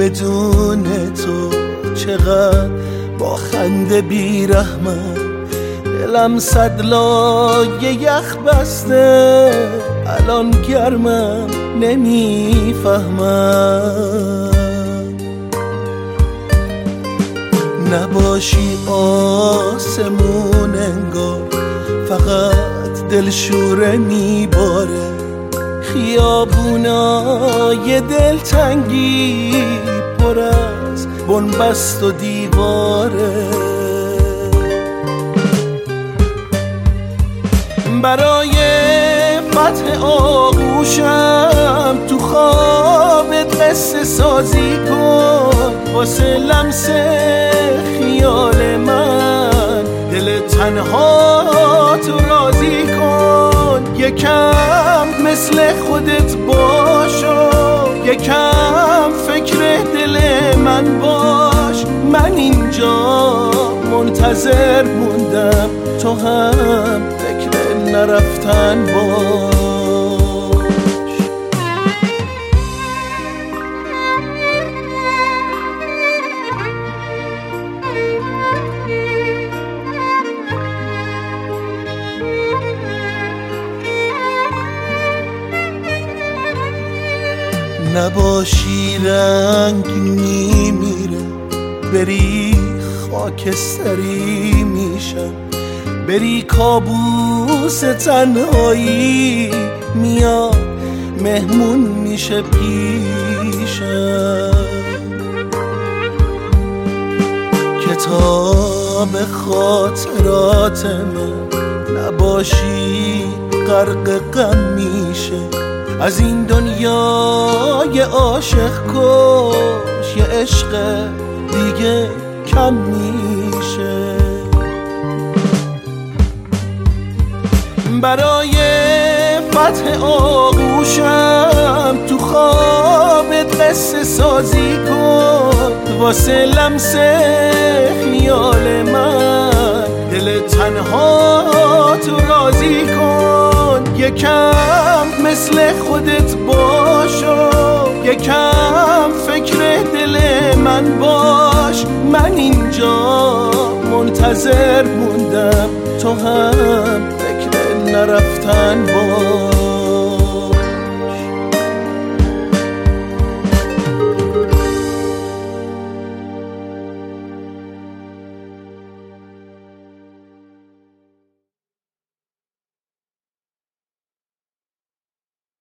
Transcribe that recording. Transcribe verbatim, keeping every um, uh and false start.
بدون تو چقدر با خنده بیرحمم، دلم صد لایه یخ بسته الان گرمم نمیفهمم. نباشی آسمون انگار فقط دلشوره میباره، خیابونای دلتنگی پر از بنبست و دیواره. برای فتح آغوشم تو خوابت قصه سازی کن، واسه لمس خیال من دل تنها تو راضی کن. یکم مثل خودت باشو، یکم فکر دل من باش. من اینجا منتظر موندم، تو هم فکر نرفتن باش. نباشی رنگ میمیره، بری خاکستری میشم، بری کابوس تنهایی میاد مهمون میشه پیشم. کتاب خاطرات من نباشی غرق غم میشه، از این دنیای عاشق کش یه عشق دیگه کم میشه. برای فتح آغوشم تو خوابت قصه سازی کن، واسه لمس خیال من دل تنها تو راضی کن. یکم مثل خودت باشو، یکم فکر دل من باش. من اینجا منتظر موندم، تو هم فکر نرفتن باش.